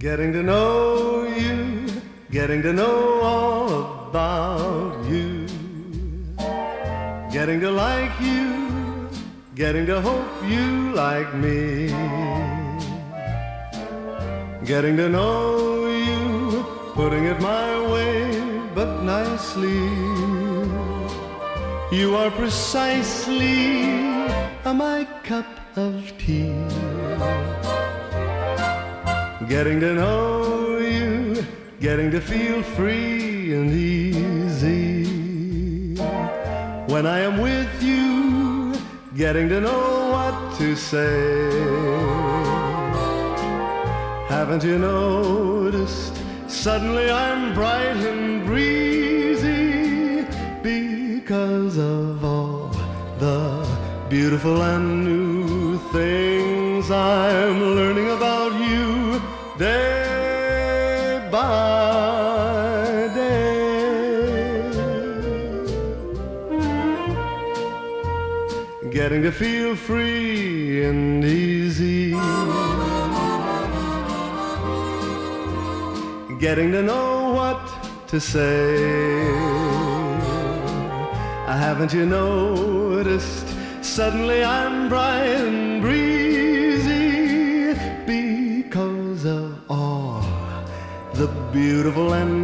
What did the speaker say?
Getting to know you, getting to know all about you, getting to like you, getting to hope you like me, getting to know you, putting it my way but nicely. You are precisely my cup of tea. Getting to know you, getting to feel free and easy. When I am with you, getting to know what to say. Haven't you noticed? Suddenly I'm bright and breezy because of all the beautiful and new things I'm learning about you day by day. Getting to feel free and easy, getting to know what to say. Haven't you noticed? Suddenly I'm bright and breezy because of all the beautiful and